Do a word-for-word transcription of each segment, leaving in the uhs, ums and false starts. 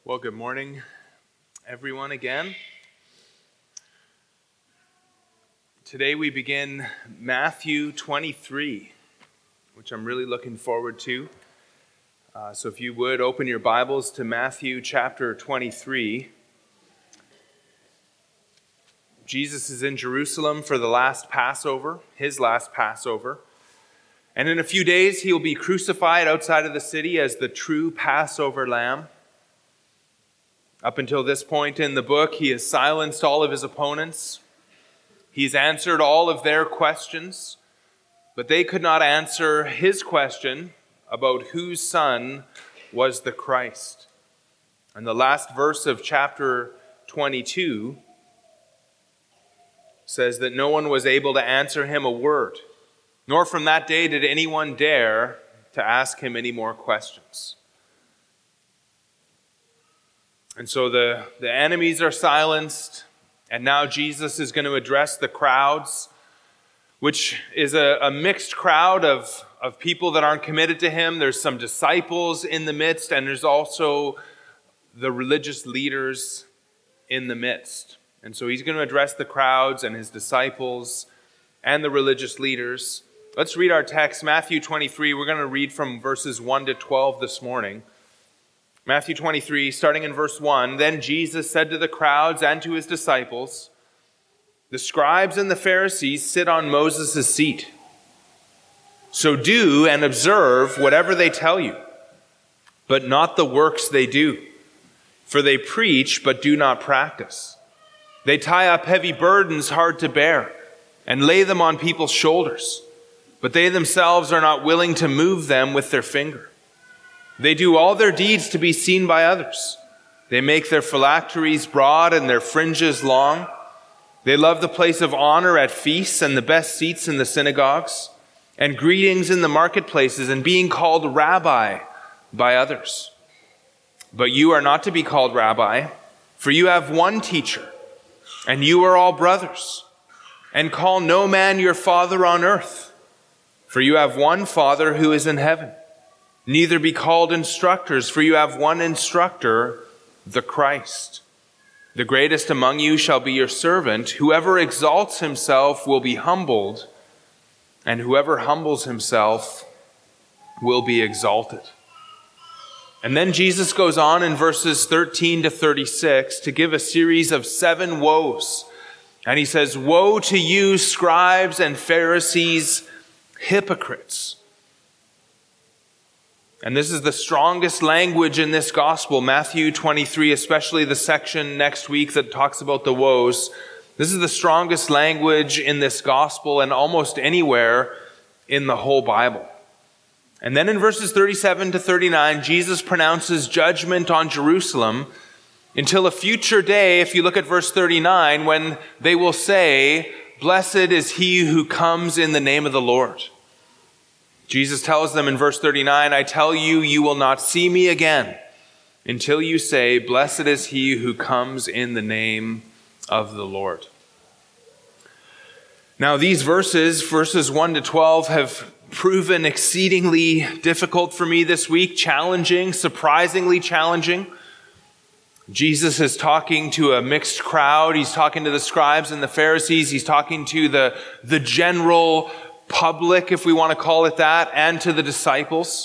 Well, good morning, everyone, again. Today we begin Matthew twenty-three, which I'm really looking forward to. Uh, so if you would, open your Bibles to Matthew chapter twenty-three. Jesus is in Jerusalem for the last Passover, his last Passover. And in a few days, he'll be crucified outside of the city as the true Passover lamb. Up until this point in the book, he has silenced all of his opponents. He's answered all of their questions, but they could not answer his question about whose son was the Christ. And the last verse of chapter twenty-two says that no one was able to answer him a word, nor from that day did anyone dare to ask him any more questions. And so the, the enemies are silenced, and now Jesus is going to address the crowds, which is a, a mixed crowd of, of people that aren't committed to him. There's some disciples in the midst, and there's also the religious leaders in the midst. And so he's going to address the crowds and his disciples and the religious leaders. Let's read our text, Matthew twenty-three. We're going to read from verses one to twelve this morning. Matthew twenty-three, starting in verse one, "Then Jesus said to the crowds and to his disciples, 'The scribes and the Pharisees sit on Moses' seat. So do and observe whatever they tell you, but not the works they do. For they preach, but do not practice. They tie up heavy burdens hard to bear and lay them on people's shoulders, but they themselves are not willing to move them with their finger. They do all their deeds to be seen by others. They make their phylacteries broad and their fringes long. They love the place of honor at feasts and the best seats in the synagogues, and greetings in the marketplaces, and being called rabbi by others. But you are not to be called rabbi, for you have one teacher, and you are all brothers. And call no man your father on earth, for you have one Father who is in heaven. Neither be called instructors, for you have one instructor, the Christ. The greatest among you shall be your servant. Whoever exalts himself will be humbled, and whoever humbles himself will be exalted.'" And then Jesus goes on in verses thirteen to thirty-six to give a series of seven woes. And he says, "Woe to you, scribes and Pharisees, hypocrites." And this is the strongest language in this gospel, Matthew twenty-three, especially the section next week that talks about the woes. This is the strongest language in this gospel and almost anywhere in the whole Bible. And then in verses thirty-seven to thirty-nine, Jesus pronounces judgment on Jerusalem until a future day, if you look at verse thirty-nine, when they will say, "Blessed is he who comes in the name of the Lord." Jesus tells them in verse thirty-nine, "I tell you, you will not see me again until you say, 'Blessed is he who comes in the name of the Lord.'" Now these verses, verses one to twelve, have proven exceedingly difficult for me this week, challenging, surprisingly challenging. Jesus is talking to a mixed crowd. He's talking to the scribes and the Pharisees. He's talking to the, the general public, if we want to call it that, and to the disciples.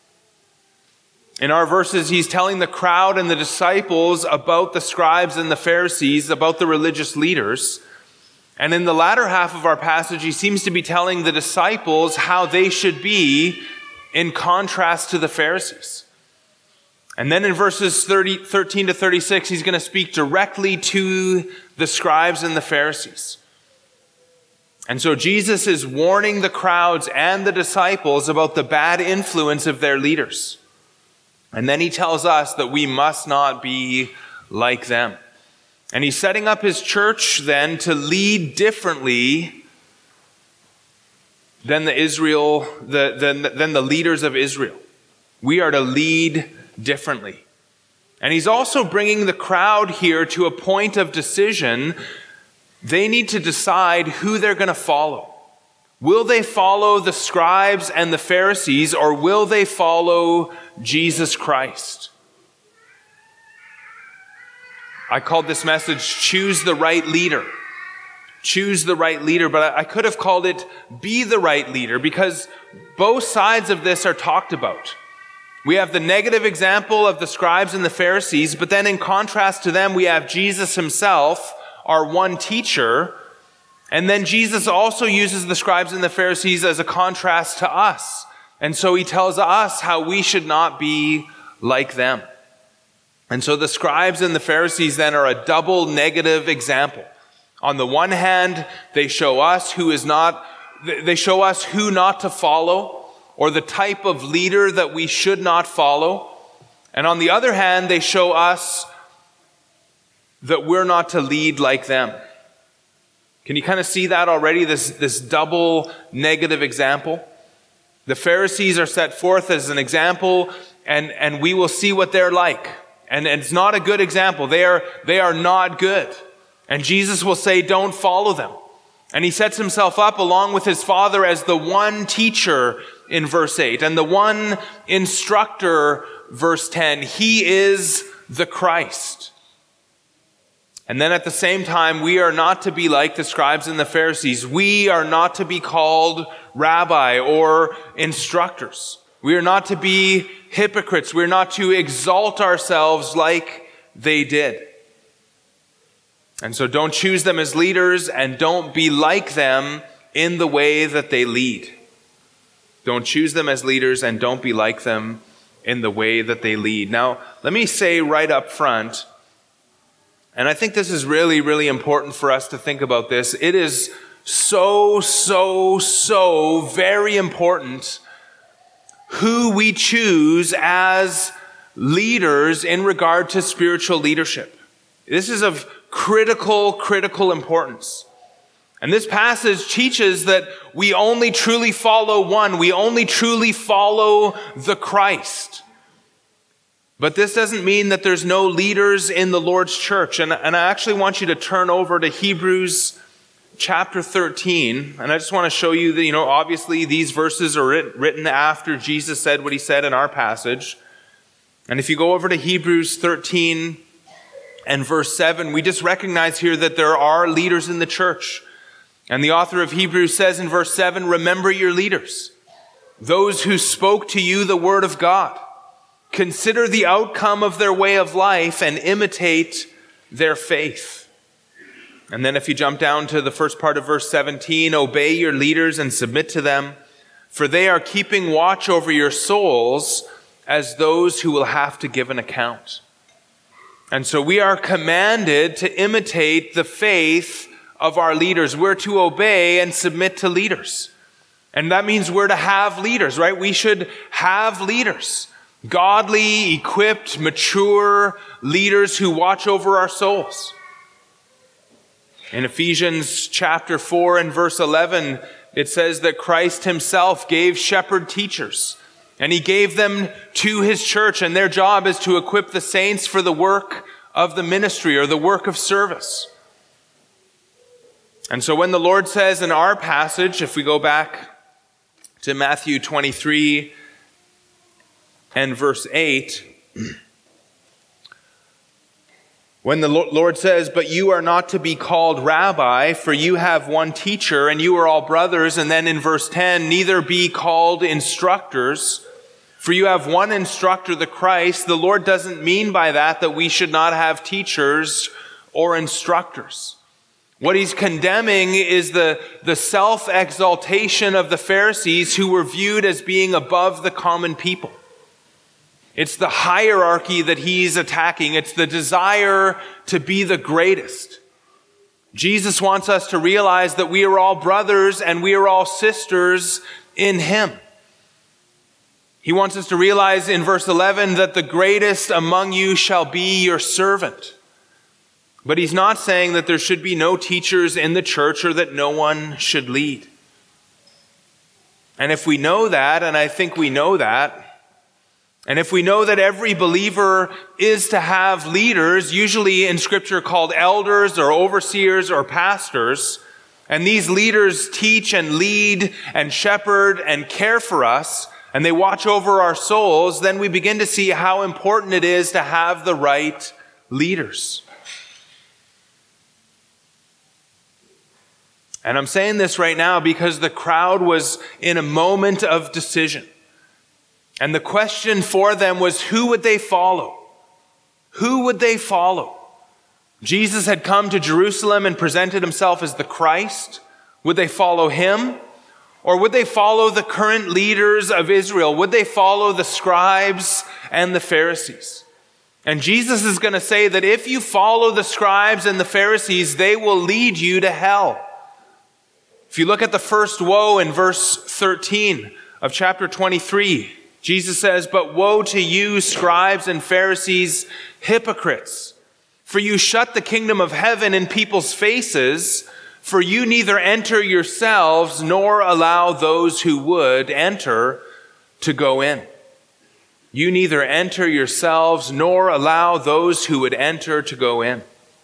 In our verses, he's telling the crowd and the disciples about the scribes and the Pharisees, about the religious leaders. And in the latter half of our passage, he seems to be telling the disciples how they should be in contrast to the Pharisees. And then in verses thirty, thirteen to thirty-six, he's going to speak directly to the scribes and the Pharisees. And so Jesus is warning the crowds and the disciples about the bad influence of their leaders. And then he tells us that we must not be like them. And he's setting up his church then to lead differently than the Israel, the, than, than the leaders of Israel. We are to lead differently. And he's also bringing the crowd here to a point of decision. They need to decide who they're going to follow. Will they follow the scribes and the Pharisees, or will they follow Jesus Christ? I called this message, Choose the Right Leader. Choose the right leader, but I could have called it Be the Right Leader, because both sides of this are talked about. We have the negative example of the scribes and the Pharisees, but then in contrast to them, we have Jesus himself, our one teacher, and then Jesus also uses the scribes and the Pharisees as a contrast to us. And so he tells us how we should not be like them. And so the scribes and the Pharisees then are a double negative example. On the one hand, they show us who is not, they show us who not to follow, or the type of leader that we should not follow. And on the other hand, they show us that we're not to lead like them. Can you kind of see that already, this, this double negative example? The Pharisees are set forth as an example, and, and we will see what they're like. And, and it's not a good example. They are, they are not good. And Jesus will say, don't follow them. And he sets himself up along with his Father as the one teacher in verse eight and the one instructor, verse ten. He is the Christ. And then at the same time, we are not to be like the scribes and the Pharisees. We are not to be called rabbi or instructors. We are not to be hypocrites. We're not to exalt ourselves like they did. And so don't choose them as leaders, and don't be like them in the way that they lead. Don't choose them as leaders, and don't be like them in the way that they lead. Now, let me say right up front, and I think this is really, really important for us to think about this. It is so, so, so very important who we choose as leaders in regard to spiritual leadership. This is of critical, critical importance. And this passage teaches that we only truly follow one. We only truly follow the Christ. But this doesn't mean that there's no leaders in the Lord's church. And, and I actually want you to turn over to Hebrews chapter thirteen. And I just want to show you that, you know, obviously these verses are writ- written after Jesus said what he said in our passage. And if you go over to Hebrews thirteen and verse seven, we just recognize here that there are leaders in the church. And the author of Hebrews says in verse seven, remember your leaders, those who spoke to you the word of God. Consider the outcome of their way of life and imitate their faith. And then if you jump down to the first part of verse seventeen, obey your leaders and submit to them, for they are keeping watch over your souls as those who will have to give an account. And so we are commanded to imitate the faith of our leaders. We're to obey and submit to leaders. And that means we're to have leaders, right? We should have leaders. Godly, equipped, mature leaders who watch over our souls. In Ephesians chapter four and verse eleven, it says that Christ himself gave shepherd teachers. And he gave them to his church, and their job is to equip the saints for the work of the ministry or the work of service. And so when the Lord says in our passage, if we go back to Matthew twenty-three and verse eight, when the Lord says, but you are not to be called rabbi, for you have one teacher, and you are all brothers. And then in verse ten, neither be called instructors, for you have one instructor, the Christ. The Lord doesn't mean by that that we should not have teachers or instructors. What he's condemning is the, the self-exaltation of the Pharisees, who were viewed as being above the common people. It's the hierarchy that he's attacking. It's the desire to be the greatest. Jesus wants us to realize that we are all brothers and we are all sisters in him. He wants us to realize in verse eleven that the greatest among you shall be your servant. But he's not saying that there should be no teachers in the church or that no one should lead. And if we know that, and I think we know that, and if we know that every believer is to have leaders, usually in Scripture called elders or overseers or pastors, and these leaders teach and lead and shepherd and care for us, and they watch over our souls, then we begin to see how important it is to have the right leaders. And I'm saying this right now because the crowd was in a moment of decision. And the question for them was, who would they follow? Who would they follow? Jesus had come to Jerusalem and presented himself as the Christ. Would they follow him? Or would they follow the current leaders of Israel? Would they follow the scribes and the Pharisees? And Jesus is going to say that if you follow the scribes and the Pharisees, they will lead you to hell. If you look at the first woe in verse thirteen of chapter twenty-three, Jesus says, "But woe to you, scribes and Pharisees, hypocrites! For you shut the kingdom of heaven in people's faces, for you neither enter yourselves nor allow those who would enter to go in." You neither enter yourselves nor allow those who would enter to go in.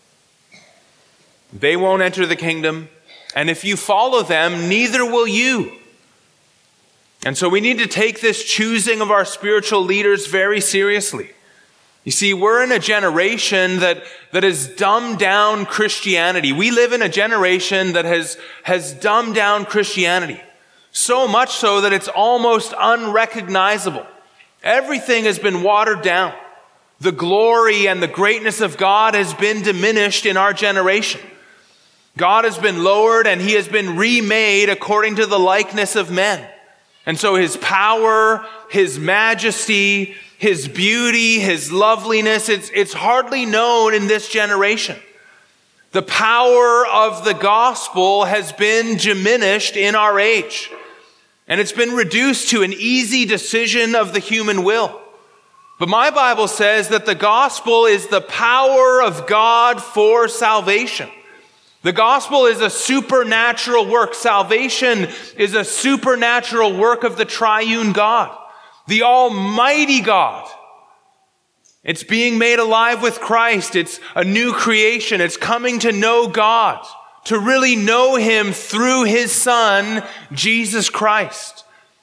They won't enter the kingdom, and if you follow them, neither will you. And so we need to take this choosing of our spiritual leaders very seriously. You see, we're in a generation that, that has dumbed down Christianity. We live in a generation that has, has dumbed down Christianity. So much so that it's almost unrecognizable. Everything has been watered down. The glory and the greatness of God has been diminished in our generation. God has been lowered and he has been remade according to the likeness of men. And so his power, his majesty, his beauty, his loveliness, it's, it's hardly known in this generation. The power of the gospel has been diminished in our age. And it's been reduced to an easy decision of the human will. But my Bible says that the gospel is the power of God for salvation. The gospel is a supernatural work. Salvation is a supernatural work of the triune God, the Almighty God. It's being made alive with Christ. It's a new creation. It's coming to know God, to really know him through his Son, Jesus Christ.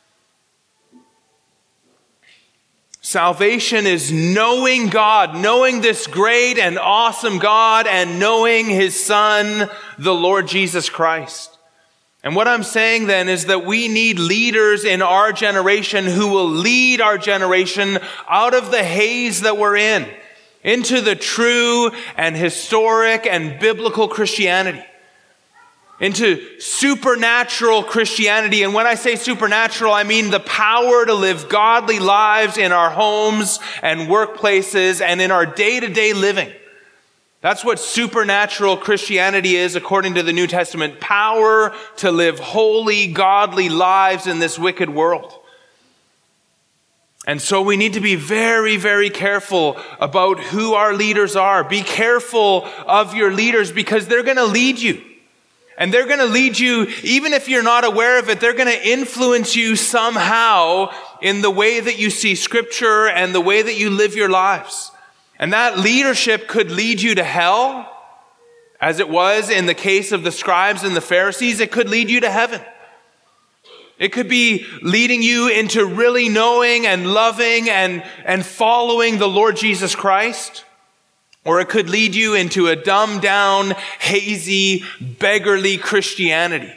Salvation is knowing God, knowing this great and awesome God, and knowing his Son, the Lord Jesus Christ. And what I'm saying then is that we need leaders in our generation who will lead our generation out of the haze that we're in, into the true and historic and biblical Christianity, into supernatural Christianity. And when I say supernatural, I mean the power to live godly lives in our homes and workplaces and in our day-to-day living. That's what supernatural Christianity is according to the New Testament. Power to live holy, godly lives in this wicked world. And so we need to be very, very careful about who our leaders are. Be careful of your leaders because they're going to lead you. And they're going to lead you, even if you're not aware of it, they're going to influence you somehow in the way that you see Scripture and the way that you live your lives. And that leadership could lead you to hell, as it was in the case of the scribes and the Pharisees. It could lead you to heaven. It could be leading you into really knowing and loving and, and following the Lord Jesus Christ. Or it could lead you into a dumbed down, hazy, beggarly Christianity.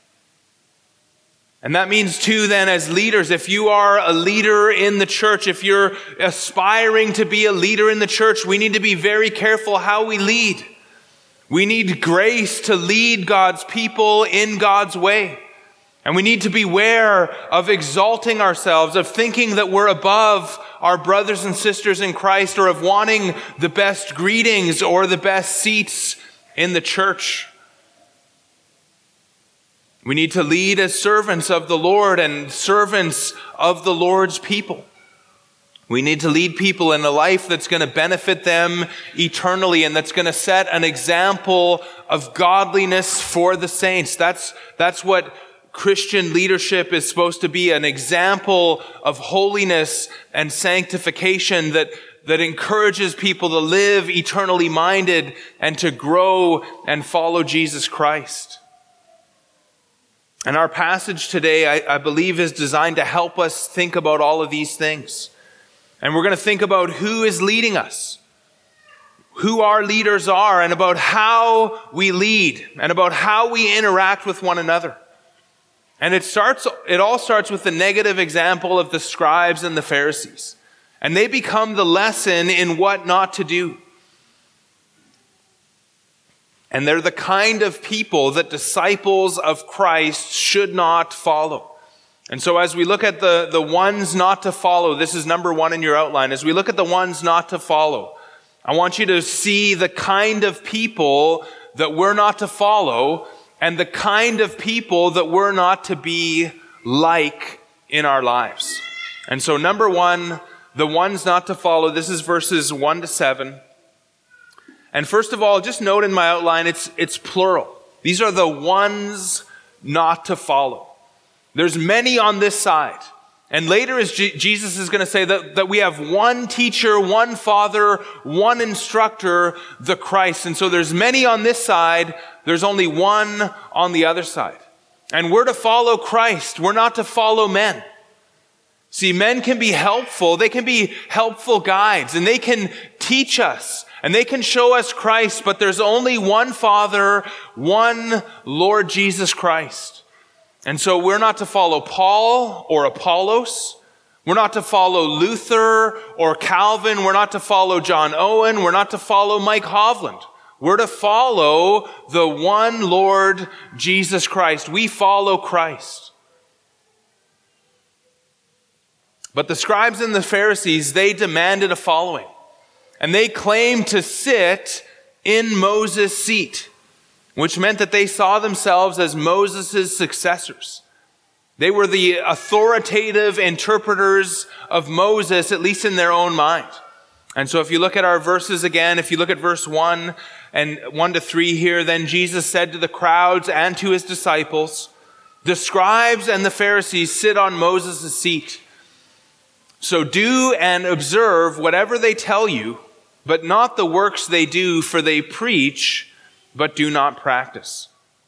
And that means too then as leaders, if you are a leader in the church, if you're aspiring to be a leader in the church, we need to be very careful how we lead. We need grace to lead God's people in God's way. And we need to beware of exalting ourselves, of thinking that we're above our brothers and sisters in Christ, or of wanting the best greetings or the best seats in the church. We need to lead as servants of the Lord and servants of the Lord's people. We need to lead people in a life that's going to benefit them eternally and that's going to set an example of godliness for the saints. That's, that's what Christian leadership is supposed to be, an example of holiness and sanctification that, that encourages people to live eternally minded and to grow and follow Jesus Christ. And our passage today, I, I believe, is designed to help us think about all of these things. And we're going to think about who is leading us. who our leaders are and about how we lead and about how we interact with one another. And it starts, it all starts with the negative example of the scribes and the Pharisees. And they become the lesson in what not to do. And they're the kind of people that disciples of Christ should not follow. And so as we look at the, the ones not to follow, this is number one in your outline. As we look at the ones not to follow, I want you to see the kind of people that we're not to follow and the kind of people that we're not to be like in our lives. And so number one, the ones not to follow, this is verses one to seven. And first of all, just note in my outline, it's, it's plural. These are the ones not to follow. There's many on this side. And later as G- Jesus is going to say that, that we have one teacher, one father, one instructor, the Christ. And so there's many on this side. There's only one on the other side. And we're to follow Christ. We're not to follow men. See, men can be helpful. They can be helpful guides, and they can teach us, and they can show us Christ, but there's only one Father, one Lord Jesus Christ. And so we're not to follow Paul or Apollos. We're not to follow Luther or Calvin. We're not to follow John Owen. We're not to follow Mike Hovland. We're to follow the one Lord Jesus Christ. We follow Christ. But the scribes and the Pharisees, they demanded a following. And they claimed to sit in Moses' seat, which meant that they saw themselves as Moses' successors. They were the authoritative interpreters of Moses, at least in their own mind. And so if you look at our verses again, if you look at verse one and one to three here, then Jesus said to the crowds and to his disciples, the scribes and the Pharisees sit on Moses' seat. So do and observe whatever they tell you, but not the works they do, for they preach, but do not practice.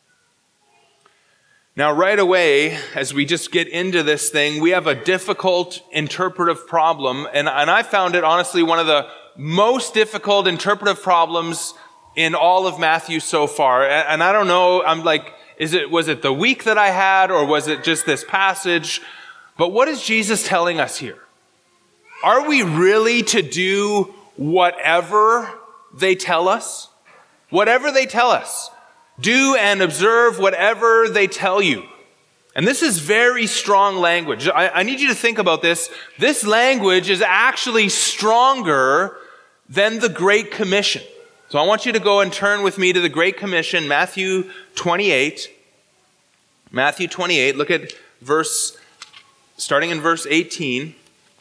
Now, right away, as we just get into this thing, we have a difficult interpretive problem, and, and I found it, honestly, one of the most difficult interpretive problems in all of Matthew so far. And, and I don't know, I'm like, is it was it the week that I had, or was it just this passage? But what is Jesus telling us here? Are we really to do whatever they tell us? Whatever they tell us. Do and observe whatever they tell you. And this is very strong language. I, I need you to think about this. This language is actually stronger than the Great Commission. So I want you to go and turn with me to the Great Commission, Matthew twenty-eight. Matthew twenty-eight, look at verse, starting in verse eighteen.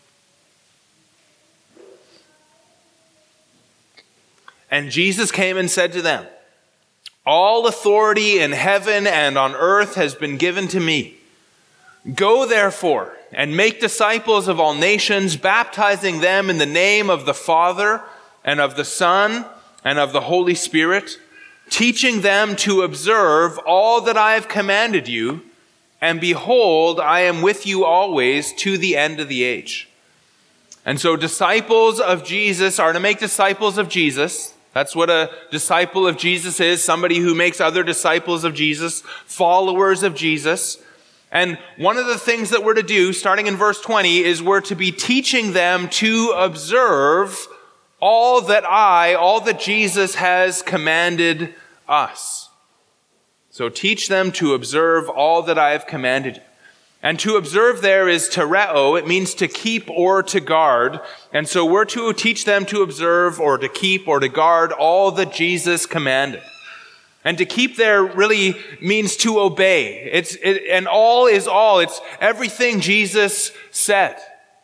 And Jesus came and said to them, all authority in heaven and on earth has been given to me. Go therefore and make disciples of all nations, baptizing them in the name of the Father and of the Son and of the Holy Spirit, teaching them to observe all that I have commanded you. And behold, I am with you always to the end of the age. And so disciples of Jesus are to make disciples of Jesus. That's what a disciple of Jesus is, somebody who makes other disciples of Jesus, followers of Jesus. And one of the things that we're to do, starting in verse twenty, is we're to be teaching them to observe all that I, all that Jesus has commanded us. So teach them to observe all that I have commanded you. And to observe there is tereo. It means to keep or to guard. And so we're to teach them to observe or to keep or to guard all that Jesus commanded. And to keep there really means to obey. It's it, and all is all. It's everything Jesus said.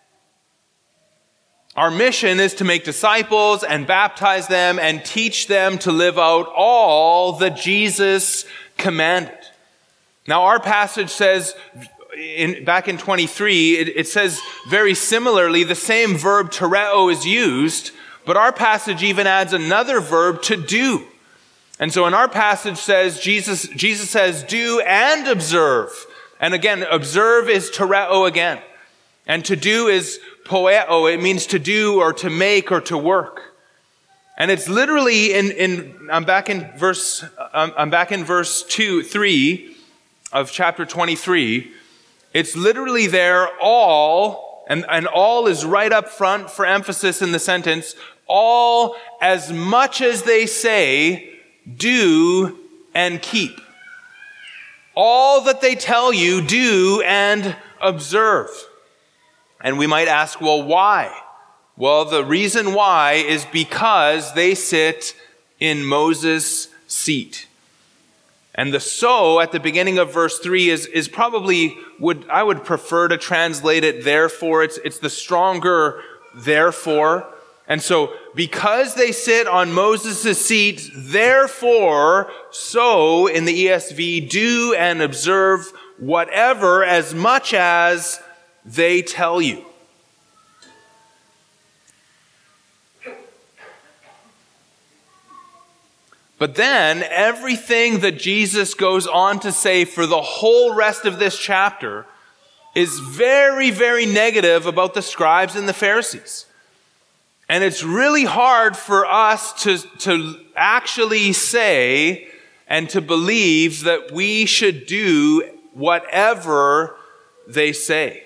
Our mission is to make disciples and baptize them and teach them to live out all that Jesus commanded. Now our passage says, In, back in twenty-three, it, it says very similarly, the same verb tereo is used, but our passage even adds another verb, to do. And so in our passage says, Jesus, Jesus says, do and observe. And again, observe is tereo again. And to do is poeo. It means to do or to make or to work. And it's literally in, in I'm back in verse, I'm, I'm back in verse two, three of chapter twenty-three. It's literally there, all, and, and all is right up front for emphasis in the sentence, all as much as they say, do and keep. All that they tell you, do and observe. And we might ask, well, why? Well, the reason why is because they sit in Moses' seat. And the so at the beginning of verse three is, is probably, would I would prefer to translate it therefore. It's, it's the stronger therefore. And so, because they sit on Moses' seat, therefore, so in the E S V, do and observe whatever as much as they tell you. But then, everything that Jesus goes on to say for the whole rest of this chapter is very, very negative about the scribes and the Pharisees. And it's really hard for us to, to actually say and to believe that we should do whatever they say.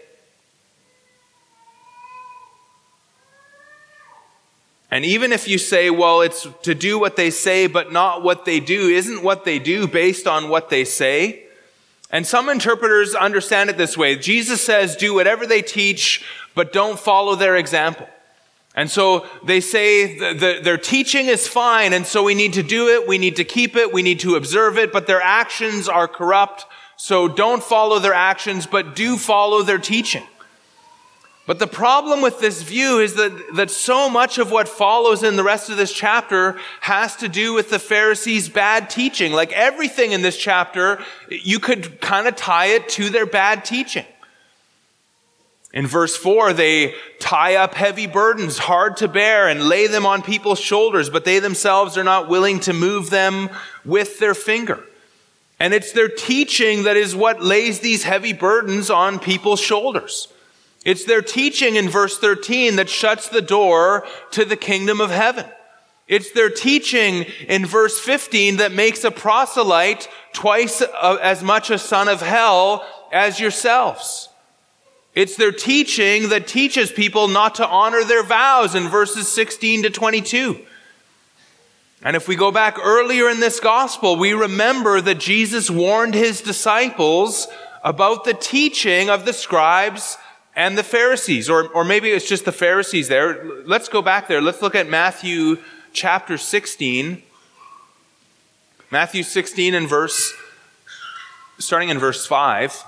And even if you say, well, it's to do what they say, but not what they do, isn't what they do based on what they say? And some interpreters understand it this way. Jesus says, do whatever they teach, but don't follow their example. And so they say the, the, their teaching is fine, and so we need to do it, we need to keep it, we need to observe it, but their actions are corrupt, so don't follow their actions, but do follow their teaching. But the problem with this view is that, that so much of what follows in the rest of this chapter has to do with the Pharisees' bad teaching. Like everything in this chapter, you could kind of tie it to their bad teaching. In verse four, they tie up heavy burdens, hard to bear, and lay them on people's shoulders, but they themselves are not willing to move them with their finger. And it's their teaching that is what lays these heavy burdens on people's shoulders. It's their teaching in verse thirteen that shuts the door to the kingdom of heaven. It's their teaching in verse fifteen that makes a proselyte twice as much a son of hell as yourselves. It's their teaching that teaches people not to honor their vows in verses sixteen to twenty-two. And if we go back earlier in this gospel, we remember that Jesus warned his disciples about the teaching of the scribes and the Pharisees, or, or maybe it's just the Pharisees there. Let's go back there. Let's look at Matthew chapter sixteen. Matthew sixteen and verse, starting in verse five.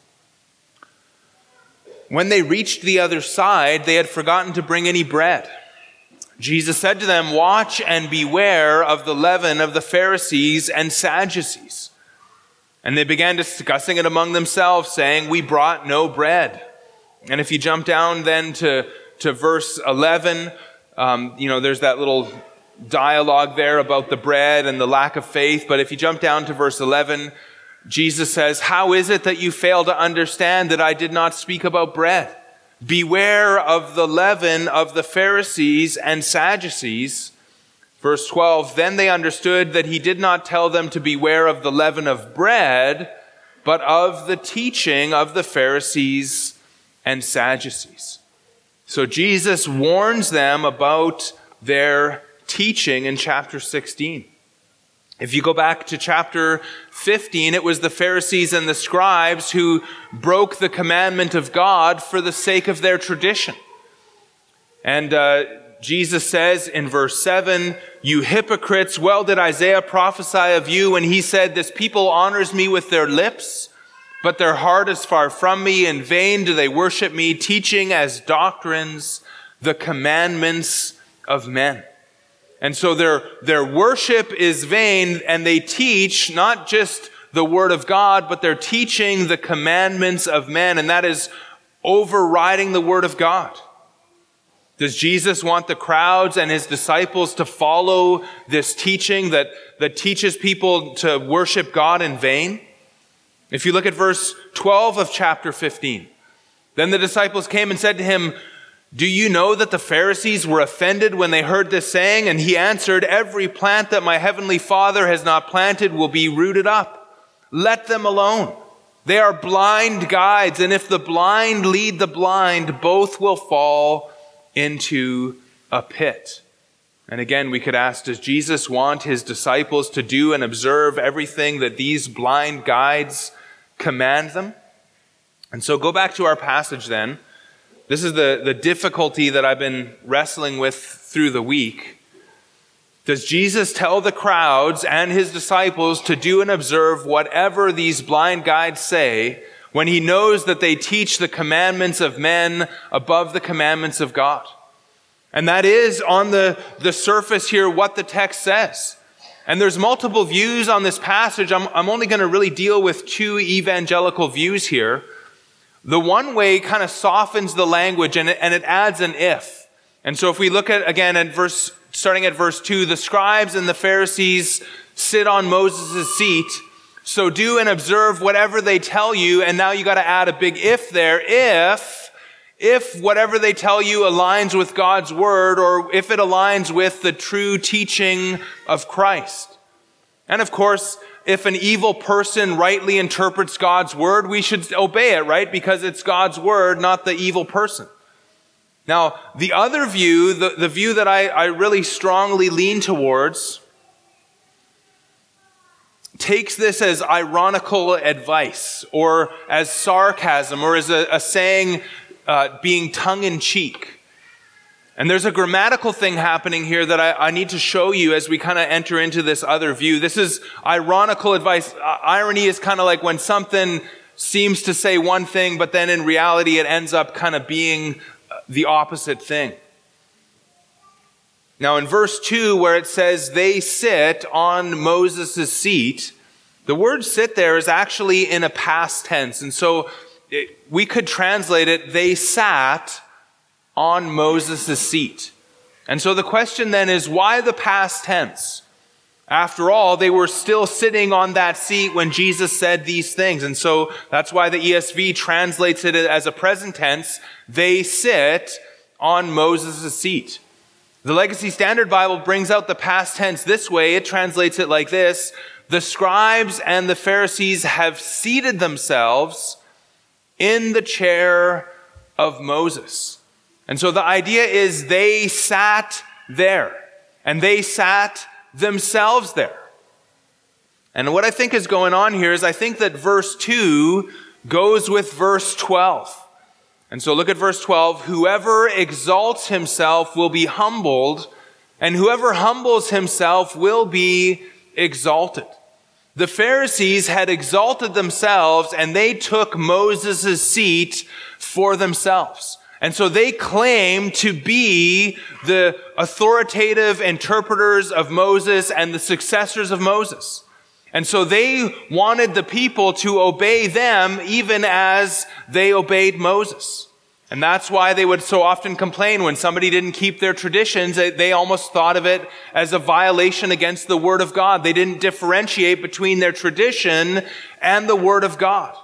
When they reached the other side, they had forgotten to bring any bread. Jesus said to them, watch and beware of the leaven of the Pharisees and Sadducees. And they began discussing it among themselves, saying, we brought no bread. And if you jump down then to, to verse eleven, um, you know, there's that little dialogue there about the bread and the lack of faith. But if you jump down to verse eleven, Jesus says, how is it that you fail to understand that I did not speak about bread? Beware of the leaven of the Pharisees and Sadducees. Verse twelve, then they understood that he did not tell them to beware of the leaven of bread, but of the teaching of the Pharisees and Sadducees. So Jesus warns them about their teaching in chapter sixteen. If you go back to chapter fifteen, it was the Pharisees and the scribes who broke the commandment of God for the sake of their tradition. And uh, Jesus says in verse seven, you hypocrites, well did Isaiah prophesy of you when he said, this people honors me with their lips, but their heart is far from me. In vain do they worship me, teaching as doctrines the commandments of men. And so their, their worship is vain, and they teach not just the word of God, but they're teaching the commandments of men, and that is overriding the word of God. Does Jesus want the crowds and his disciples to follow this teaching that, that teaches people to worship God in vain? If you look at verse twelve of chapter fifteen, then the disciples came and said to him, Do you know that the Pharisees were offended when they heard this saying? And he answered, every plant that my heavenly Father has not planted will be rooted up. Let them alone. They are blind guides, and if the blind lead the blind, both will fall into a pit. And again, we could ask, does Jesus want his disciples to do and observe everything that these blind guides command them? And so go back to our passage then. This is the, the difficulty that I've been wrestling with through the week. Does Jesus tell the crowds and his disciples to do and observe whatever these blind guides say when he knows that they teach the commandments of men above the commandments of God? And that is on the, the surface here what the text says. And there's multiple views on this passage. I'm, I'm only going to really deal with two evangelical views here. The one way kind of softens the language and it, and it adds an if. And so if we look at, again, at verse, starting at verse two, the scribes and the Pharisees sit on Moses' seat, so do and observe whatever they tell you. And now you got to add a big if there. If, if whatever they tell you aligns with God's word, or if it aligns with the true teaching of Christ. And of course, if an evil person rightly interprets God's word, we should obey it, right? Because it's God's word, not the evil person. Now, the other view, the, the view that I, I really strongly lean towards, takes this as ironical advice, or as sarcasm, or as a, a saying uh, being tongue-in-cheek. And there's a grammatical thing happening here that I, I need to show you as we kind of enter into this other view. This is ironical advice. Uh, irony is kind of like when something seems to say one thing, but then in reality it ends up kind of being the opposite thing. Now in verse two, where it says they sit on Moses' seat, the word sit there is actually in a past tense. And so it, we could translate it, they sat on Moses' seat. And so the question then is, why the past tense? After all, they were still sitting on that seat when Jesus said these things. And so that's why the E S V translates it as a present tense. They sit on Moses' seat. The Legacy Standard Bible brings out the past tense this way. It translates it like this: the scribes and the Pharisees have seated themselves in the chair of Moses. And so the idea is they sat there, and they sat themselves there. And what I think is going on here is I think that verse two goes with verse twelve. And so look at verse twelve. Whoever exalts himself will be humbled, and whoever humbles himself will be exalted. The Pharisees had exalted themselves, and they took Moses' seat for themselves. And so they claim to be the authoritative interpreters of Moses and the successors of Moses. And so they wanted the people to obey them even as they obeyed Moses. And that's why they would so often complain when somebody didn't keep their traditions. They almost thought of it as a violation against the Word of God. They didn't differentiate between their tradition and the Word of God.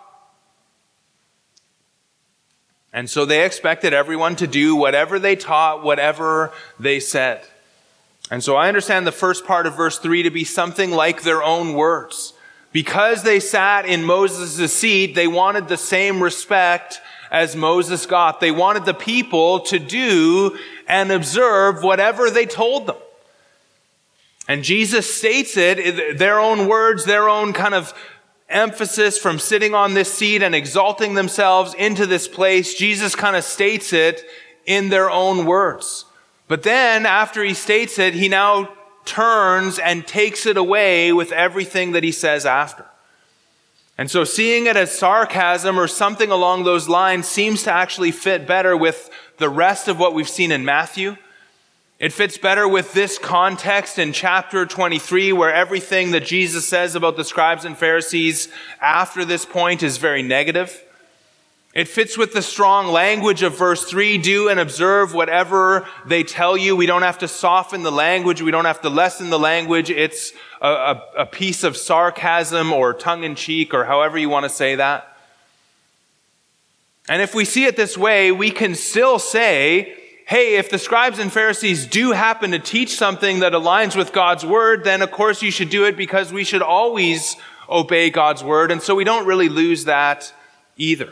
And so they expected everyone to do whatever they taught, whatever they said. And so I understand the first part of verse three to be something like their own words. Because they sat in Moses' seat, they wanted the same respect as Moses got. They wanted the people to do and observe whatever they told them. And Jesus states it, their own words, their own kind of emphasis from sitting on this seat and exalting themselves into this place. Jesus kind of states it in their own words. But then after he states it, he now turns and takes it away with everything that he says after. And so seeing it as sarcasm or something along those lines seems to actually fit better with the rest of what we've seen in Matthew. It fits better with this context in chapter twenty-three, where everything that Jesus says about the scribes and Pharisees after this point is very negative. It fits with the strong language of verse three, do and observe whatever they tell you. We don't have to soften the language. We don't have to lessen the language. It's a, a, a piece of sarcasm or tongue-in-cheek or however you want to say that. And if we see it this way, we can still say, hey, if the scribes and Pharisees do happen to teach something that aligns with God's word, then of course you should do it because we should always obey God's word. And so we don't really lose that either.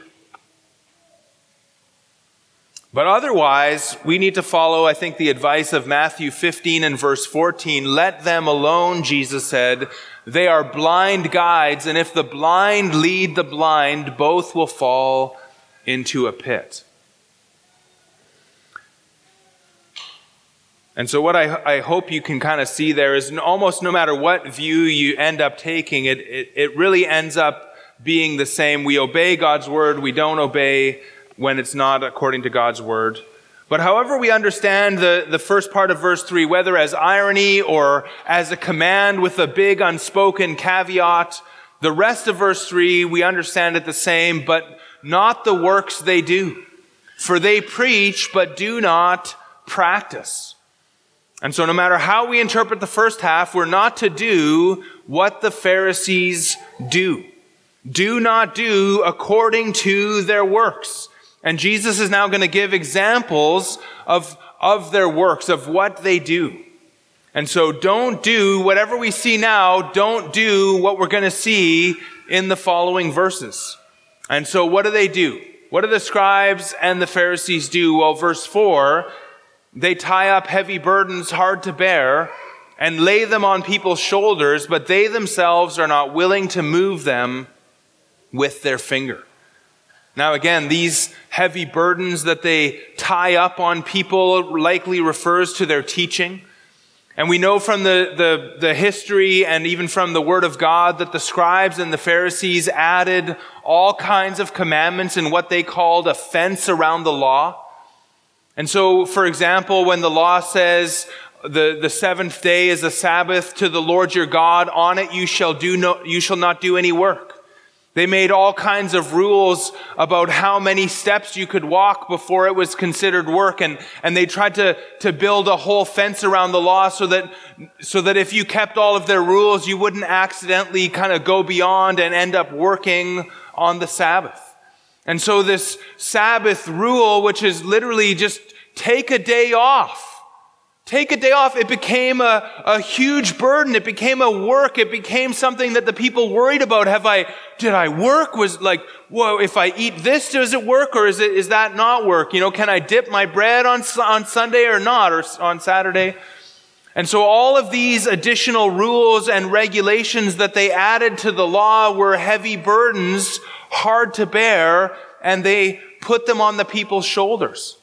But otherwise, we need to follow, I think, the advice of Matthew fifteen and verse fourteen. Let them alone, Jesus said. They are blind guides, and if the blind lead the blind, both will fall into a pit. And so what I, I hope you can kind of see there is almost no matter what view you end up taking, it, it, it really ends up being the same. We obey God's word. We don't obey when it's not according to God's word. But however we understand the, the first part of verse three, whether as irony or as a command with a big unspoken caveat, the rest of verse three, we understand it the same, but not the works they do. For they preach, but do not practice. And so no matter how we interpret the first half, we're not to do what the Pharisees do. Do not do according to their works. And Jesus is now going to give examples of, of their works, of what they do. And so don't do whatever we see now, don't do what we're going to see in the following verses. And so what do they do? What do the scribes and the Pharisees do? Well, verse four, they tie up heavy burdens hard to bear and lay them on people's shoulders, but they themselves are not willing to move them with their finger. Now again, these heavy burdens that they tie up on people likely refers to their teaching. And we know from the, the, the history and even from the Word of God that the scribes and the Pharisees added all kinds of commandments in what they called a fence around the law. And so, for example, when the law says the, the seventh day is a Sabbath to the Lord your God, on it you shall do no, you shall not do any work. They made all kinds of rules about how many steps you could walk before it was considered work. And, and they tried to, to build a whole fence around the law so that, so that if you kept all of their rules, you wouldn't accidentally kind of go beyond and end up working on the Sabbath. And so this Sabbath rule, which is literally just take a day off. Take a day off. It became a, a huge burden. It became a work. It became something that the people worried about. Have I, did I work? Was like, whoa, if I eat this, does it work? Or is it, is that not work? You know, can I dip my bread on, on Sunday or not? Or on Saturday? And so all of these additional rules and regulations that they added to the law were heavy burdens, hard to bear, and they put them on the people's shoulders.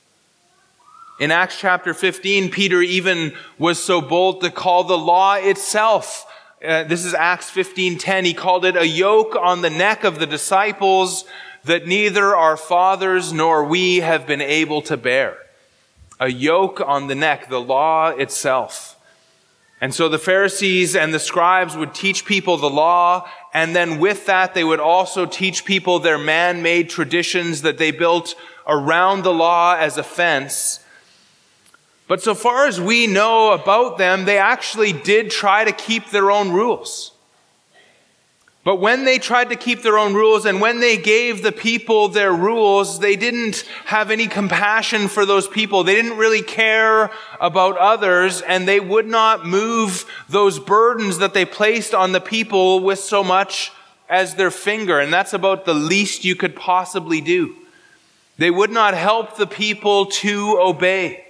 In Acts chapter fifteen, Peter even was so bold to call the law itself, uh, this is Acts fifteen ten, he called it a yoke on the neck of the disciples that neither our fathers nor we have been able to bear. A yoke on the neck, the law itself. And so the Pharisees and the scribes would teach people the law, and then with that they would also teach people their man-made traditions that they built around the law as a fence. But so far as we know about them, they actually did try to keep their own rules. But when they tried to keep their own rules and when they gave the people their rules, they didn't have any compassion for those people. They didn't really care about others, and they would not move those burdens that they placed on the people with so much as their finger. And that's about the least you could possibly do. They would not help the people to obey.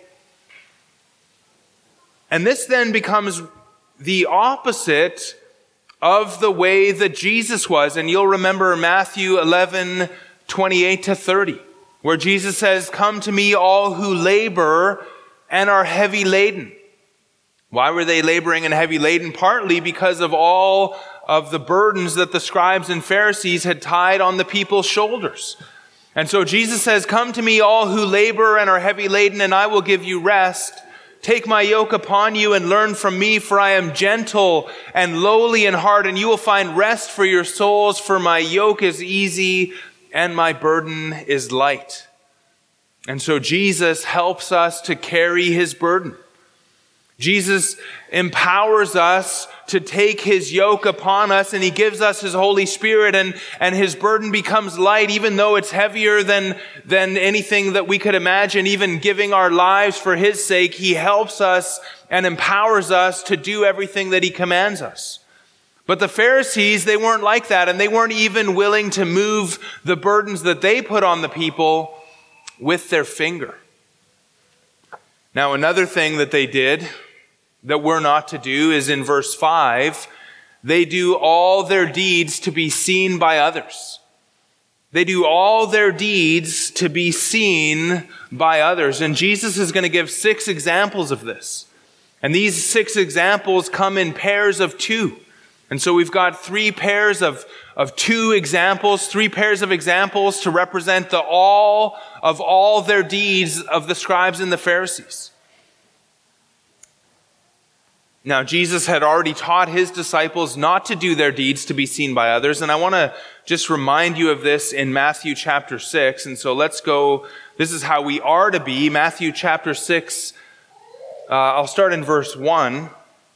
And this then becomes the opposite of the way that Jesus was. And you'll remember Matthew eleven, twenty-eight to thirty, where Jesus says, "Come to me, all who labor and are heavy laden." Why were they laboring and heavy laden? Partly because of all of the burdens that the scribes and Pharisees had tied on the people's shoulders. And so Jesus says, "Come to me, all who labor and are heavy laden, and I will give you rest. Take my yoke upon you and learn from me, for I am gentle and lowly in heart, and you will find rest for your souls, for my yoke is easy and my burden is light." And so Jesus helps us to carry his burden. Jesus empowers us to take his yoke upon us, and he gives us his Holy Spirit, and, and his burden becomes light, even though it's heavier than, than anything that we could imagine. Even giving our lives for his sake, he helps us and empowers us to do everything that he commands us. But the Pharisees, they weren't like that, and they weren't even willing to move the burdens that they put on the people with their finger. Now, another thing that they did that we're not to do is in verse five, they do all their deeds to be seen by others. They do all their deeds to be seen by others. And Jesus is going to give six examples of this. And these six examples come in pairs of two. And so we've got three pairs of, of two examples, three pairs of examples to represent the all of all their deeds of the scribes and the Pharisees. Now, Jesus had already taught his disciples not to do their deeds to be seen by others. And I want to just remind you of this in Matthew chapter six. And so let's go. This is how we are to be. Matthew chapter six. Uh, I'll start in verse one.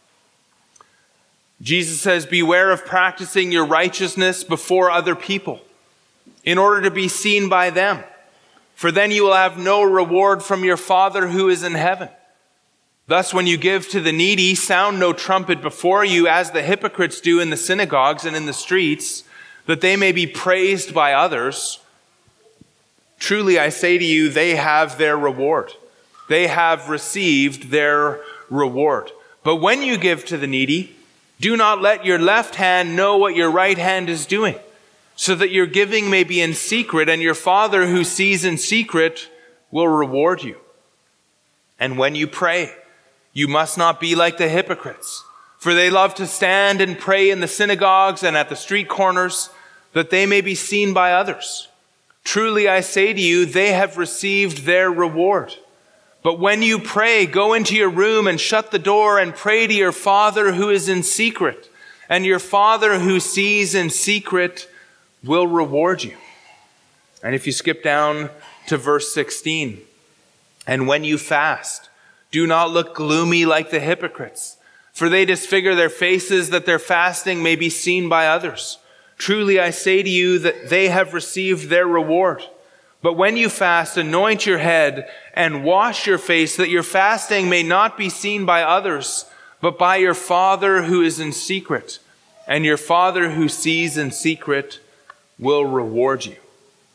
Jesus says, "Beware of practicing your righteousness before other people, in order to be seen by them. For then you will have no reward from your Father who is in heaven. Thus, when you give to the needy, sound no trumpet before you, as the hypocrites do in the synagogues and in the streets, that they may be praised by others. Truly, I say to you, they have their reward. They have received their reward. But when you give to the needy, do not let your left hand know what your right hand is doing, so that your giving may be in secret, and your Father who sees in secret will reward you. And when you pray, you must not be like the hypocrites, for they love to stand and pray in the synagogues and at the street corners, that they may be seen by others. Truly, I say to you, they have received their reward. But when you pray, go into your room and shut the door and pray to your Father who is in secret, and your Father who sees in secret will reward you." And if you skip down to verse sixteen, "And when you fast, do not look gloomy like the hypocrites, for they disfigure their faces that their fasting may be seen by others. Truly, I say to you that they have received their reward. But when you fast, anoint your head and wash your face, that your fasting may not be seen by others, but by your Father who is in secret. And your Father who sees in secret will reward you."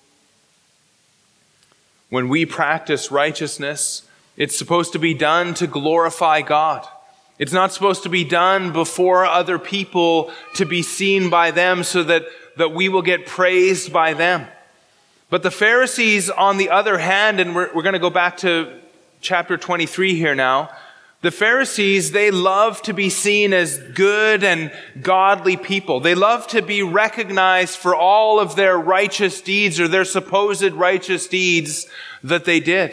When we practice righteousness, it's supposed to be done to glorify God. It's not supposed to be done before other people to be seen by them so that, that we will get praised by them. But the Pharisees, on the other hand, and we're, we're going to go back to chapter twenty-three here now. The Pharisees, they love to be seen as good and godly people. They love to be recognized for all of their righteous deeds, or their supposed righteous deeds that they did.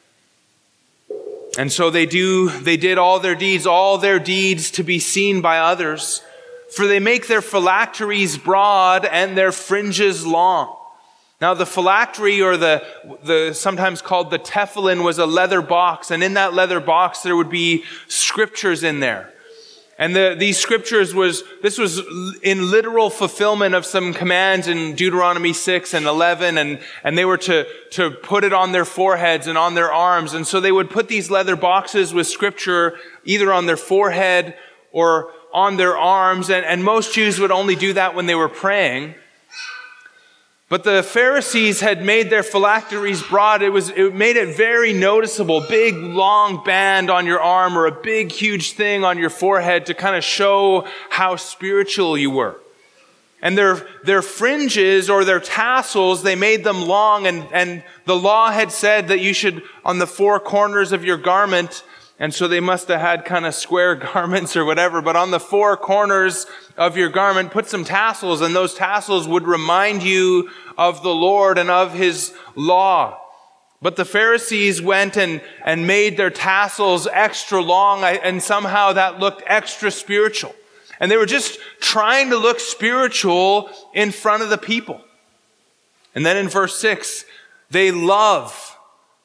And so they do, they did all their deeds, all their deeds to be seen by others. For they make their phylacteries broad and their fringes long. Now the phylactery, or the, the sometimes called the tefillin, was a leather box. And in that leather box there would be scriptures in there. And the, these scriptures was, this was in literal fulfillment of some commands in Deuteronomy six and eleven, and, and they were to, to put it on their foreheads and on their arms. And so they would put these leather boxes with scripture either on their forehead or on their arms. And, and most Jews would only do that when they were praying. But the Pharisees had made their phylacteries broad. It was, it made it very noticeable. Big, long band on your arm, or a big, huge thing on your forehead to kind of show how spiritual you were. And their, their fringes, or their tassels, they made them long. And, and the law had said that you should, on the four corners of your garment, and so they must have had kind of square garments or whatever, but on the four corners of your garment, put some tassels, and those tassels would remind you of the Lord and of His law. But the Pharisees went and, and made their tassels extra long, and somehow that looked extra spiritual. And they were just trying to look spiritual in front of the people. And then in verse six, they love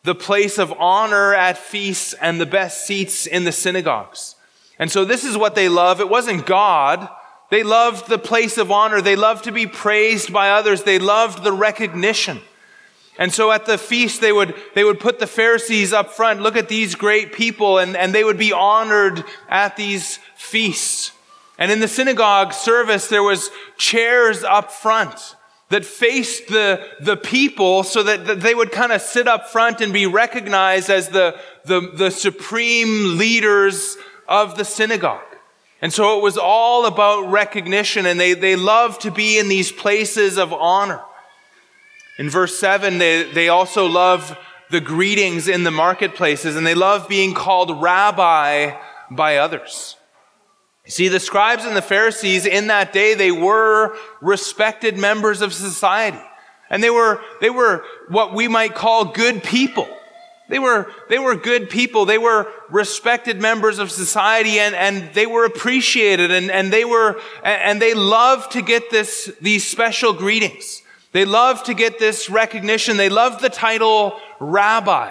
the place of honor at feasts and the best seats in the synagogues. And so this is what they love. It wasn't God. They loved the place of honor. They loved to be praised by others. They loved the recognition. And so at the feast, they would, they would put the Pharisees up front. Look at these great people, and, and they would be honored at these feasts. And in the synagogue service, there was chairs up front that faced the, the people so that, that they would kind of sit up front and be recognized as the, the, the supreme leaders of the synagogue. And so it was all about recognition, and they, they loved to be in these places of honor. In verse seven, they, they also love the greetings in the marketplaces, and they love being called rabbi by others. You see, the scribes and the Pharisees in that day, they were respected members of society. And they were, they were what we might call good people. They were, they were good people. They were respected members of society, and, and they were appreciated, and, and they were, and they loved to get this, these special greetings. They loved to get this recognition. They loved the title rabbi.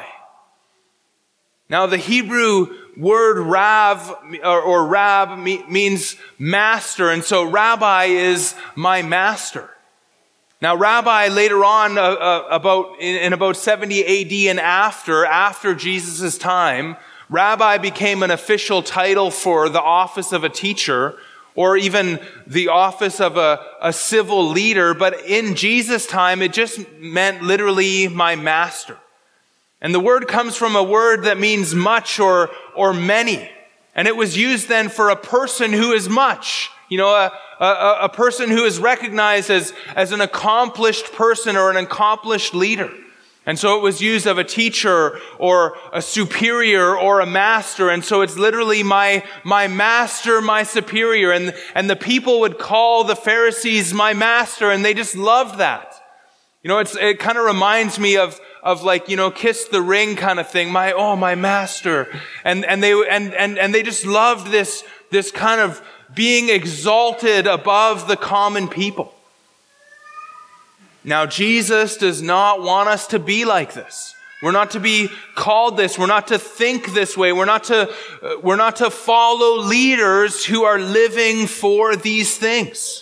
Now, the Hebrew word rav or, or rab means master, and so rabbi is my master. Now, rabbi later on, uh, uh, about in, in about seventy A D and after, after Jesus' time, rabbi became an official title for the office of a teacher, or even the office of a, a civil leader. But in Jesus' time, it just meant literally my master. And the word comes from a word that means much or, or many. And it was used then for a person who is much. You know, a, a, a person who is recognized as, as an accomplished person or an accomplished leader. And so it was used of a teacher or a superior or a master. And so it's literally my, my master, my superior. And, and the people would call the Pharisees my master, and they just loved that. You know, it's, it kind of reminds me of, of like, you know, kiss the ring kind of thing. My, oh, my master. And, and they, and, and, and they just loved this, this kind of being exalted above the common people. Now, Jesus does not want us to be like this. We're not to be called this. We're not to think this way. We're not to, uh, we're not to follow leaders who are living for these things.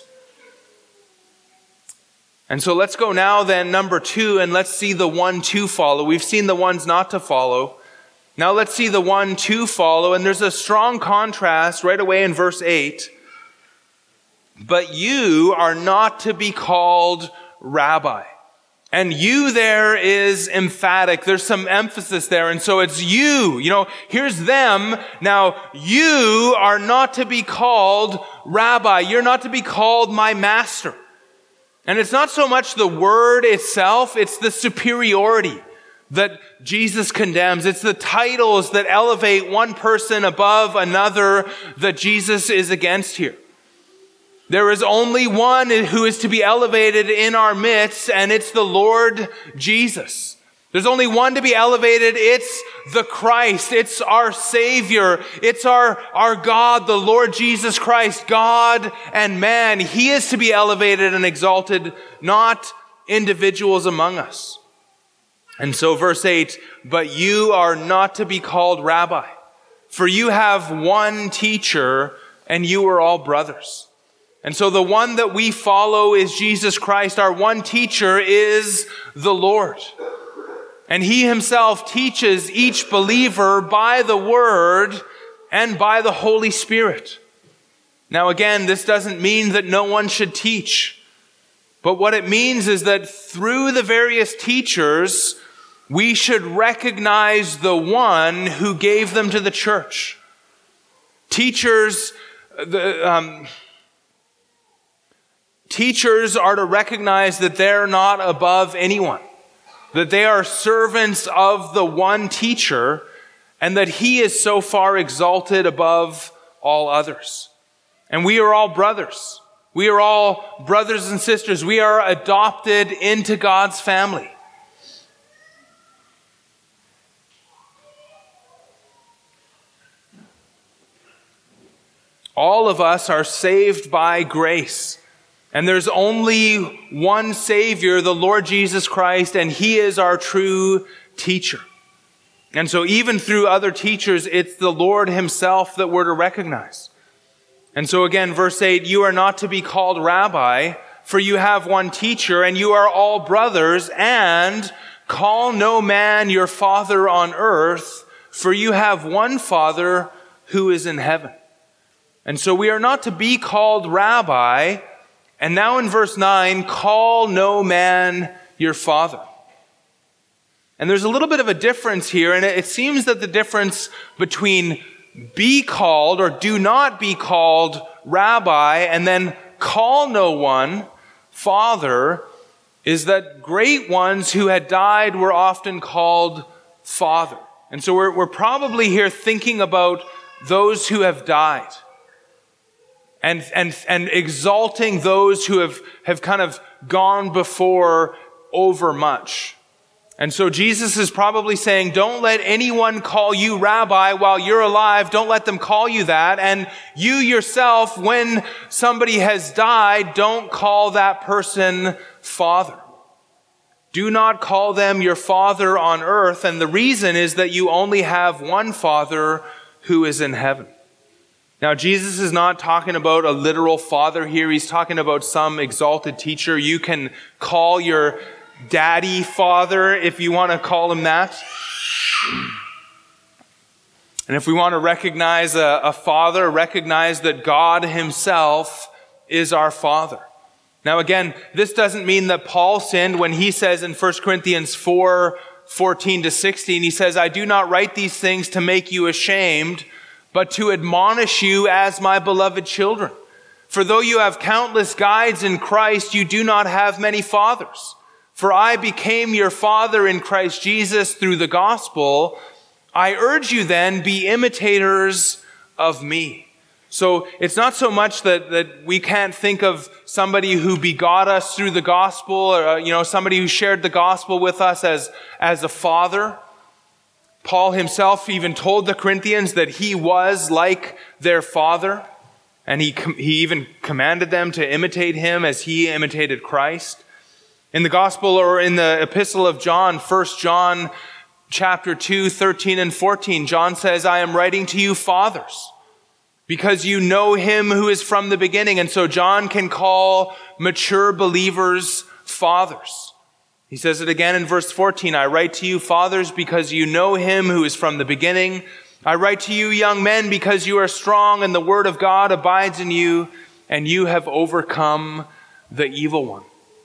And so let's go now then, number two, and let's see the one to follow. We've seen the ones not to follow. Now let's see the one to follow. And there's a strong contrast right away in verse eight. But you are not to be called rabbi. And you there is emphatic. There's some emphasis there. And so it's you. You know, here's them. Now, you are not to be called rabbi. You're not to be called my master. And it's not so much the word itself, it's the superiority that Jesus condemns. It's the titles that elevate one person above another that Jesus is against here. There is only one who is to be elevated in our midst, and it's the Lord Jesus. There's only one to be elevated. It's the Christ. It's our Savior. It's our, our God, the Lord Jesus Christ, God and man. He is to be elevated and exalted, not individuals among us. And so verse eight, but you are not to be called rabbi, for you have one teacher, and you are all brothers. And so the one that we follow is Jesus Christ. Our one teacher is the Lord. And he himself teaches each believer by the word and by the Holy Spirit. Now again, this doesn't mean that no one should teach. But what it means is that through the various teachers, we should recognize the one who gave them to the church. Teachers, the, um, teachers are to recognize that they're not above anyone. That they are servants of the one teacher, and that he is so far exalted above all others. And we are all brothers. We are all brothers and sisters. We are adopted into God's family. All of us are saved by grace. And there's only one Savior, the Lord Jesus Christ, and he is our true teacher. And so even through other teachers, it's the Lord himself that we're to recognize. And so again, verse eight, you are not to be called rabbi, for you have one teacher, and you are all brothers, and call no man your father on earth, for you have one Father who is in heaven. And so we are not to be called rabbi. And now in verse nine, call no man your father. And there's a little bit of a difference here, and it seems that the difference between be called or do not be called rabbi and then call no one father is that great ones who had died were often called father. And so we're, we're probably here thinking about those who have died and, and, and exalting those who have, have kind of gone before over much. And so Jesus is probably saying, don't let anyone call you rabbi while you're alive. Don't let them call you that. And you yourself, when somebody has died, don't call that person father. Do not call them your father on earth. And the reason is that you only have one Father who is in heaven. Now, Jesus is not talking about a literal father here. He's talking about some exalted teacher. You can call your daddy father, if you want to call him that. And if we want to recognize a, a father, recognize that God himself is our Father. Now again, this doesn't mean that Paul sinned when he says in First Corinthians four, fourteen to sixteen, he says, I do not write these things to make you ashamed, but to admonish you as my beloved children. For though you have countless guides in Christ, you do not have many fathers. For I became your father in Christ Jesus through the gospel. I urge you then, be imitators of me. So it's not so much that, that we can't think of somebody who begot us through the gospel, or, uh, you know, somebody who shared the gospel with us as, as a father. Paul himself even told the Corinthians that he was like their father. And he, he even commanded them to imitate him as he imitated Christ. In the gospel or in the epistle of John, First John chapter two, thirteen and fourteen, John says, I am writing to you fathers, because you know him who is from the beginning. And so John can call mature believers fathers. He says it again in verse fourteen, I write to you fathers because you know him who is from the beginning. I write to you young men because you are strong and the word of God abides in you and you have overcome the evil one.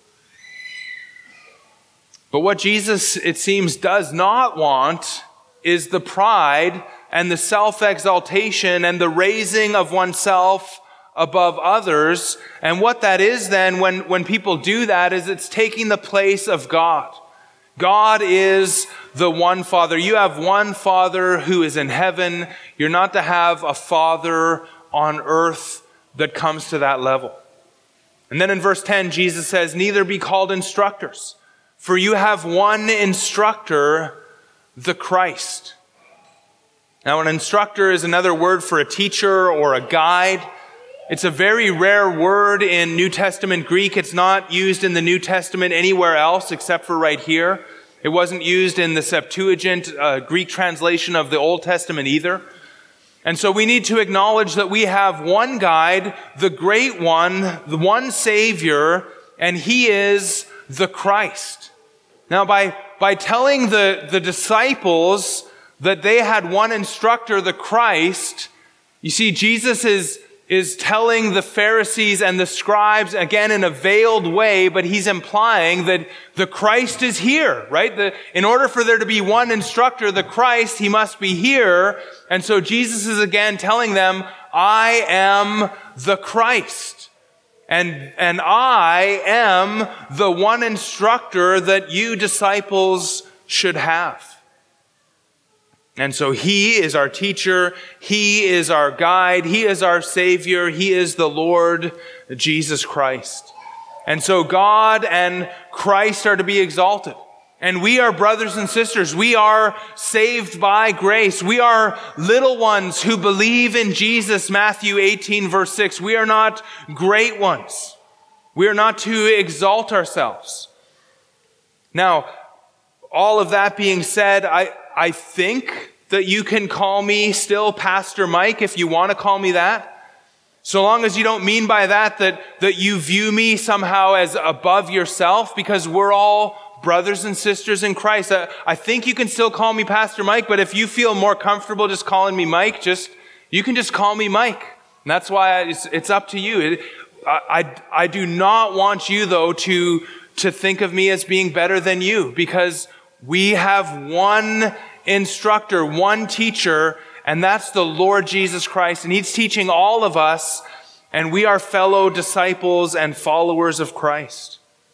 But what Jesus, it seems, does not want is the pride and the self-exaltation and the raising of oneself above others. And what that is then, when, when people do that, is it's taking the place of God. God is the one Father. You have one Father who is in heaven. You're not to have a father on earth that comes to that level. And then in verse ten, Jesus says, neither be called instructors, for you have one instructor, the Christ. Now, an instructor is another word for a teacher or a guide. It's a very rare word in New Testament Greek. It's not used in the New Testament anywhere else except for right here. It wasn't used in the Septuagint uh, Greek translation of the Old Testament either. And so we need to acknowledge that we have one guide, the great one, the one Savior, and he is the Christ. Now, by, by telling the, the disciples that they had one instructor, the Christ, you see, Jesus is, is telling the Pharisees and the scribes, again in a veiled way, but he's implying that the Christ is here, right? The, in order for there to be one instructor, the Christ, he must be here. And so Jesus is again telling them, I am the Christ. And, and I am the one instructor that you disciples should have. And so he is our teacher. He is our guide. He is our Savior. He is the Lord Jesus Christ. And so God and Christ are to be exalted. And we are brothers and sisters. We are saved by grace. We are little ones who believe in Jesus, Matthew eighteen, verse six. We are not great ones. We are not to exalt ourselves. Now, all of that being said, I, I think that you can call me still Pastor Mike if you want to call me that. So long as you don't mean by that, that that you view me somehow as above yourself, because we're all brothers and sisters in Christ. I, I think you can still call me Pastor Mike, but if you feel more comfortable just calling me Mike, just you can just call me Mike. And that's why I, it's, it's up to you. It, I, I, I do not want you, though, to, to think of me as being better than you, because we have one instructor, one teacher, and that's the Lord Jesus Christ. And He's teaching all of us, and we are fellow disciples and followers of Christ.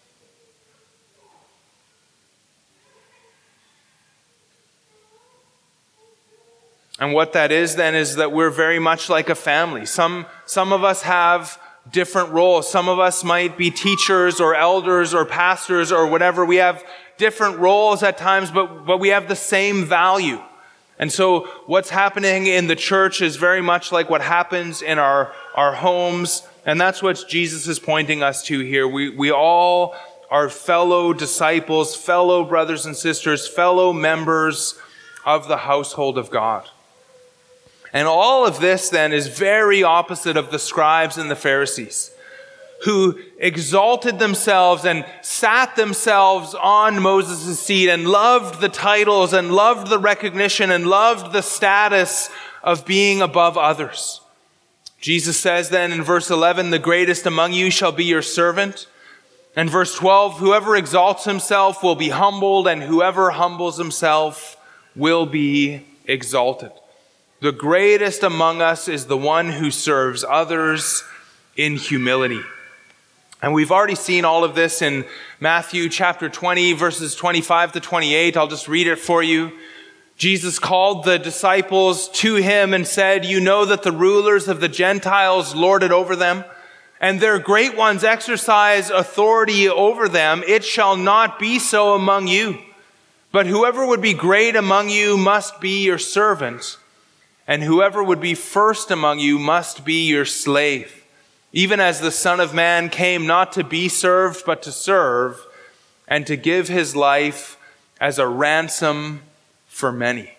And what that is then is that we're very much like a family. Some, some of us have different roles. Some of us might be teachers or elders or pastors or whatever. We have different roles at times, but, but we have the same value. And so what's happening in the church is very much like what happens in our, our homes. And that's what Jesus is pointing us to here. We, we all are fellow disciples, fellow brothers and sisters, fellow members of the household of God. And all of this then is very opposite of the scribes and the Pharisees, who exalted themselves and sat themselves on Moses' seat and loved the titles and loved the recognition and loved the status of being above others. Jesus says then in verse eleven, the greatest among you shall be your servant. And verse twelve, whoever exalts himself will be humbled, and whoever humbles himself will be exalted. The greatest among us is the one who serves others in humility. And we've already seen all of this in Matthew chapter twenty, verses twenty-five to twenty-eight. I'll just read it for you. Jesus called the disciples to him and said, you know that the rulers of the Gentiles lord it over them, and their great ones exercise authority over them. It shall not be so among you. But whoever would be great among you must be your servant, and whoever would be first among you must be your slave. Even as the Son of Man came not to be served, but to serve, and to give his life as a ransom for many.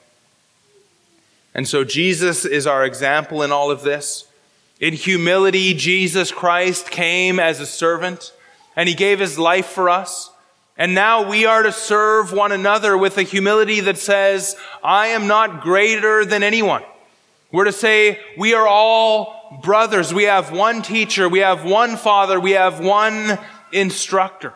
And so Jesus is our example in all of this. In humility, Jesus Christ came as a servant, and he gave his life for us. And now we are to serve one another with a humility that says, I am not greater than anyone. We're to say, we are all brothers. We have one teacher. We have one father. We have one instructor.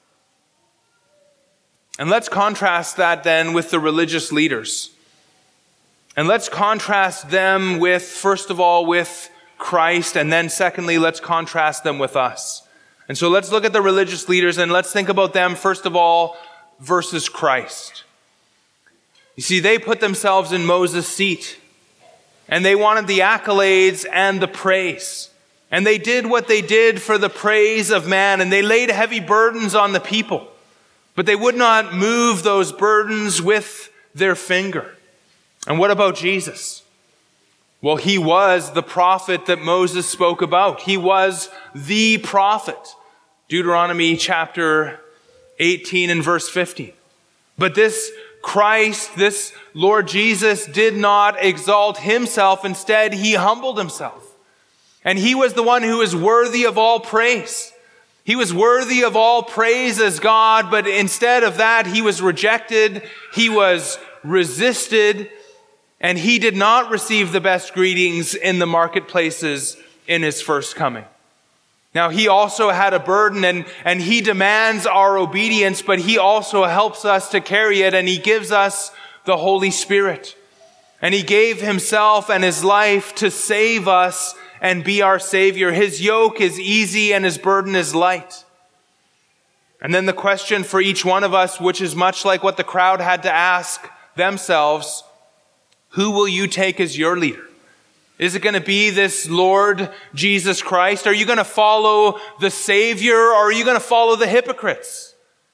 And let's contrast that then with the religious leaders. And let's contrast them with, first of all, with Christ. And then secondly, let's contrast them with us. And so let's look at the religious leaders and let's think about them, first of all, versus Christ. You see, they put themselves in Moses' seat. And they wanted the accolades and the praise. And they did what they did for the praise of man. And they laid heavy burdens on the people. But they would not move those burdens with their finger. And what about Jesus? Well, he was the prophet that Moses spoke about. He was the prophet. Deuteronomy chapter eighteen and verse fifteen. But this Christ, this Lord Jesus, did not exalt himself. Instead, he humbled himself. And he was the one who is worthy of all praise. He was worthy of all praise as God, but instead of that, he was rejected, he was resisted, and he did not receive the best greetings in the marketplaces in his first coming. Now, he also had a burden, and, and he demands our obedience, but he also helps us to carry it, and he gives us the Holy Spirit. And he gave himself and his life to save us and be our Savior. His yoke is easy and his burden is light. And then the question for each one of us, which is much like what the crowd had to ask themselves, who will you take as your leader? Is it going to be this Lord Jesus Christ? Are you going to follow the Savior, or are you going to follow the hypocrites?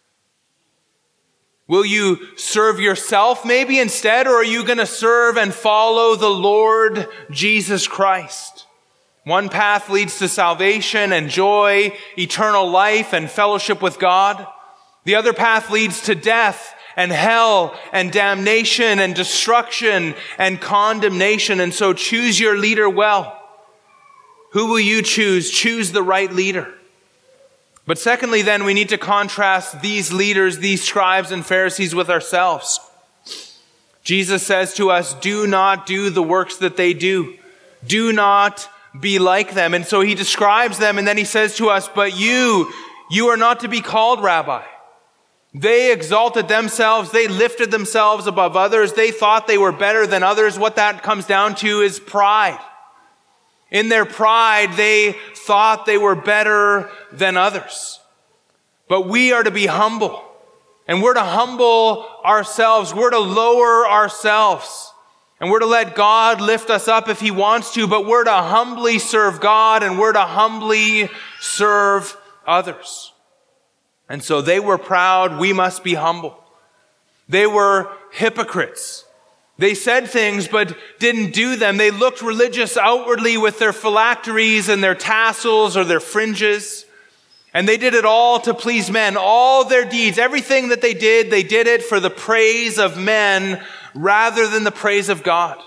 Will you serve yourself maybe instead, or are you going to serve and follow the Lord Jesus Christ? One path leads to salvation and joy, eternal life and fellowship with God. The other path leads to death and hell and damnation and destruction and condemnation. And so choose your leader well. Who will you choose? Choose the right leader. But secondly, then, we need to contrast these leaders, these scribes and Pharisees, with ourselves. Jesus says to us, do not do the works that they do. Do not be like them. And so he describes them, and then he says to us, but you, you are not to be called rabbi. They exalted themselves. They lifted themselves above others. They thought they were better than others. What that comes down to is pride. In their pride, they thought they were better than others. But we are to be humble. And we're to humble ourselves. We're to lower ourselves. And we're to let God lift us up if he wants to. But we're to humbly serve God, and we're to humbly serve others. And so they were proud. We must be humble. They were hypocrites. They said things but didn't do them. They looked religious outwardly with their phylacteries and their tassels or their fringes. And they did it all to please men. All their deeds, everything that they did, they did it for the praise of men rather than the praise of God.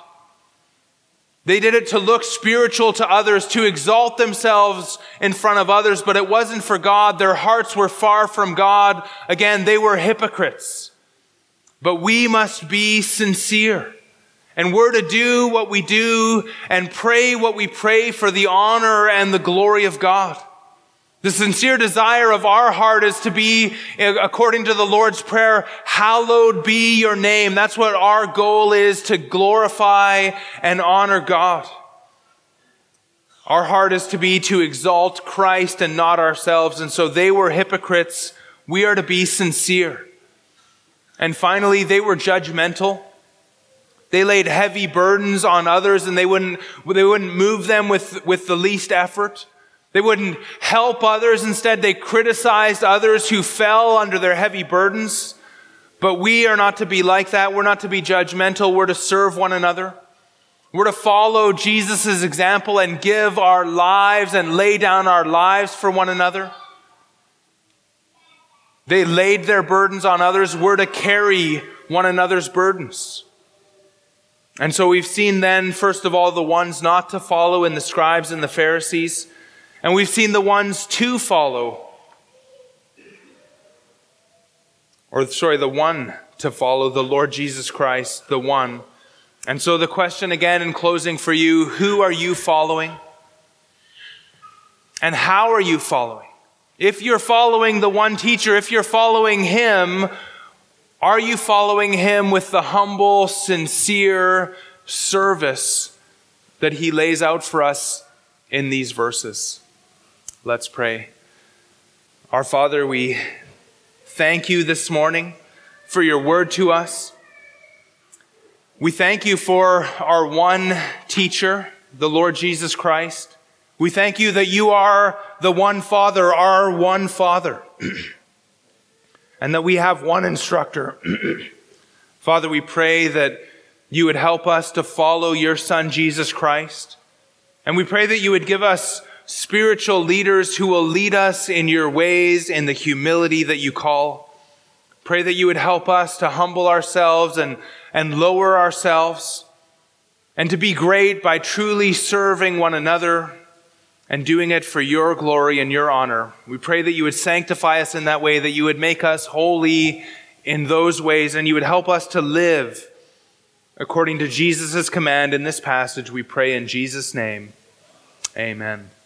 They did it to look spiritual to others, to exalt themselves in front of others, but it wasn't for God. Their hearts were far from God. Again, they were hypocrites. But we must be sincere. And we're to do what we do and pray what we pray for the honor and the glory of God. The sincere desire of our heart is to be, according to the Lord's Prayer, hallowed be your name. That's what our goal is, to glorify and honor God. Our heart is to be to exalt Christ and not ourselves. And so they were hypocrites. We are to be sincere. And finally, they were judgmental. They laid heavy burdens on others, and they wouldn't, they wouldn't move them with, with the least effort. They wouldn't help others. Instead, they criticized others who fell under their heavy burdens. But we are not to be like that. We're not to be judgmental. We're to serve one another. We're to follow Jesus' example and give our lives and lay down our lives for one another. They laid their burdens on others. We're to carry one another's burdens. And so we've seen then, first of all, the ones not to follow in the scribes and the Pharisees. And we've seen the ones to follow. Or, sorry, the one to follow, the Lord Jesus Christ, the one. And so the question again in closing for you, who are you following? And how are you following? If you're following the one teacher, if you're following him, are you following him with the humble, sincere service that he lays out for us in these verses? Let's pray. Our Father, we thank you this morning for your word to us. We thank you for our one teacher, the Lord Jesus Christ. We thank you that you are the one Father, our one Father, and that we have one instructor. Father, we pray that you would help us to follow your Son, Jesus Christ. And we pray that you would give us spiritual leaders who will lead us in your ways in the humility that you call. Pray that you would help us to humble ourselves and, and lower ourselves and to be great by truly serving one another and doing it for your glory and your honor. We pray that you would sanctify us in that way, that you would make us holy in those ways, and you would help us to live according to Jesus' command in this passage. We pray in Jesus' name. Amen.